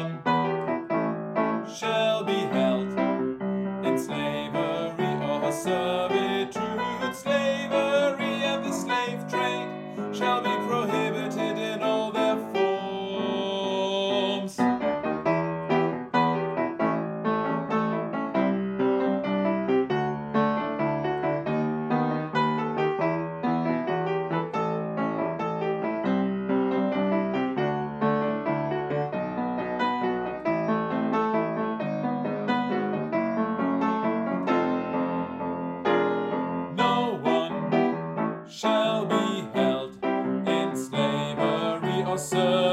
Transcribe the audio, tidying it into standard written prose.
one shall be held in slavery or servitude. Slavery and the slave trade shall be prohibited in all their forms. No one shall be held in slavery or servitude.